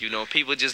You know,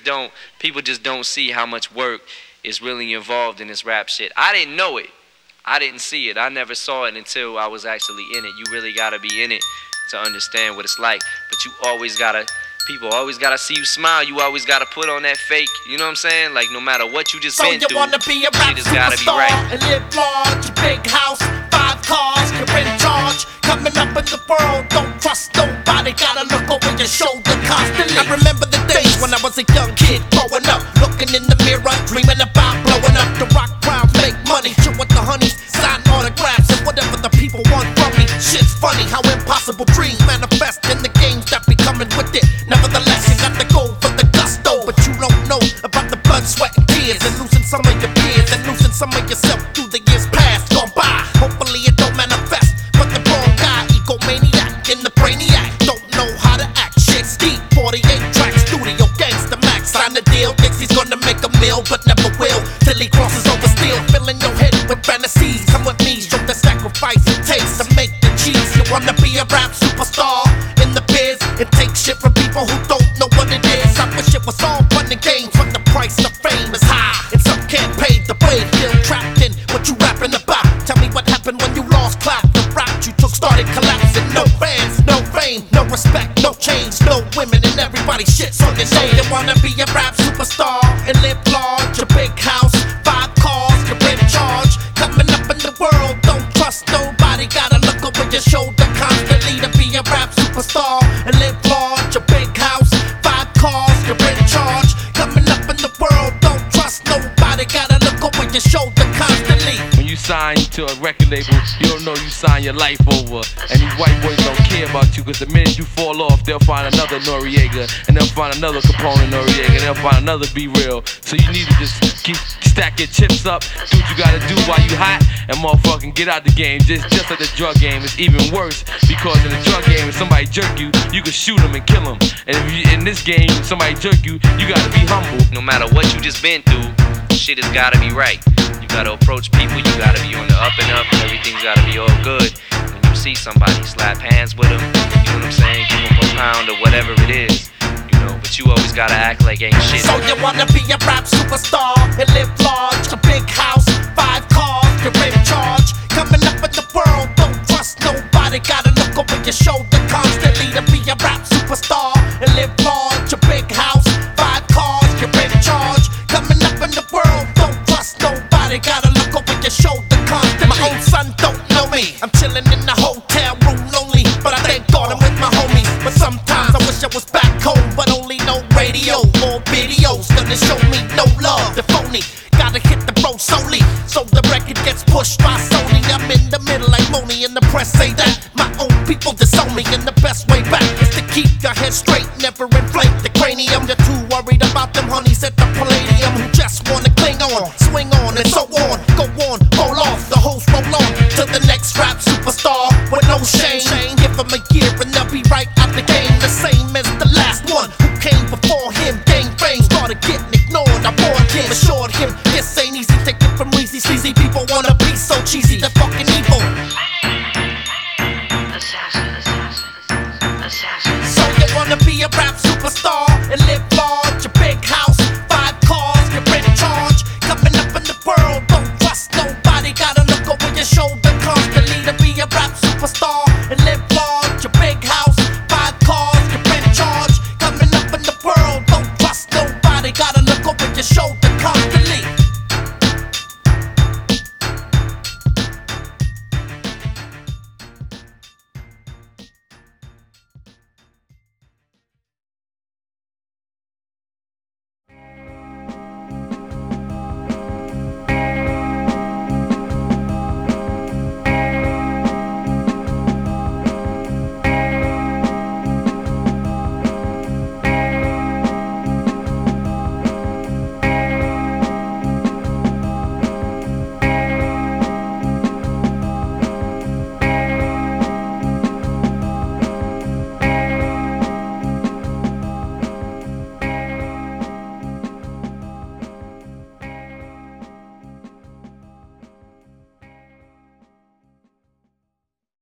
people just don't see how much work is really involved in this rap shit. I didn't know it. I didn't see it. I never saw it until I was actually in it. You really gotta be in it to understand what it's like. But you always gotta, people always gotta see you smile. You always gotta put on that fake, you know what I'm saying? Like no matter what you just been through, So you wanna be a rap shit has gotta be superstar right. and live large, big house, 5 cars, you're in charge. Coming up in the world, don't trust nobody. Gotta look over your shoulder constantly. I remember the days when I was a young kid growing up, looking in the mirror, dreaming about blowing up. The rock crowds make money, chill with the honeys, sign autographs and whatever the people want from me. Shit's funny how impossible dreams manifest in the games that be coming with it. Nevertheless, you got to go for the gusto, but you don't know about the blood, sweat, and tears, and losing some of your peers, and losing some of yourself through the years past gone by. Hopefully it don't manifest, but the wrong guy, egomaniac in the brainiac, don't know how to act. Shit's deep, 48 tracks, studio gangsta max. Sign the deal, thinks he's gonna make a meal, but never will, till he crosses over steel. Filling your head with fantasies, come with me, show the sacrifice it takes to make the cheese. You wanna be a rap superstar in the biz, and take shit from people who don't know what it is. I wish it was all fun and games, but the price of fame is high, and some can't pay the way. Still trapped in what you rapping about. Tell me what happened when you lost clap. The route you took started collapsing. No fans, no fame, no respect, no change, no women, and everybody shits on your name. You wanna be a rap superstar and live large, a big house, 5 cars, you're in charge. Coming up in the world, don't trust nobody. Gotta look over your shoulder constantly to be a rap superstar and live large, a big house, 5 cars, you're in charge. Coming up in the world, don't trust nobody. Gotta look over your shoulder constantly. When you sign to a record label, you don't know you sign your life over. And these white boys don't care about you, cause the minute you fall off, they'll find another Noriega, and they'll find another Capone Noriega, and they'll find another Be Real. So you need to just stack your chips up, do what you gotta do while you hot, and motherfucking get out the game. Just like the drug game, it's even worse, because in the drug game, if somebody jerk you, you can shoot them and kill them. And if you, in this game, if somebody jerk you, you gotta be humble. No matter what you just been through, shit has gotta be right. You gotta approach people, you gotta be on the up and up, and everything's gotta be all good. When you see somebody, slap hands with them, you know what I'm saying? Give them a pound or whatever it is, you know, but you always gotta act like ain't shit. So you wanna be a rap superstar and live large, a big house, 5 cars, you're in charge. Coming up in the world, don't trust nobody. Gotta look over your shoulder constantly to be a rap superstar and live large, a big house, 5 cars, you're in charge. Coming up in the world, don't trust nobody. Gotta look over your shoulder constantly. My own son don't know me, I'm chilling in the hotel room lonely, but I thank God I'm with my homies. But sometimes I wish I was back home, but only no radio or videos gonna show me no love. The phony gotta hit the road solely, so the record gets pushed by Sony. I'm in the middle like Moni, and the press say that my own people disown me, and the best way back is to keep your head straight, never inflate.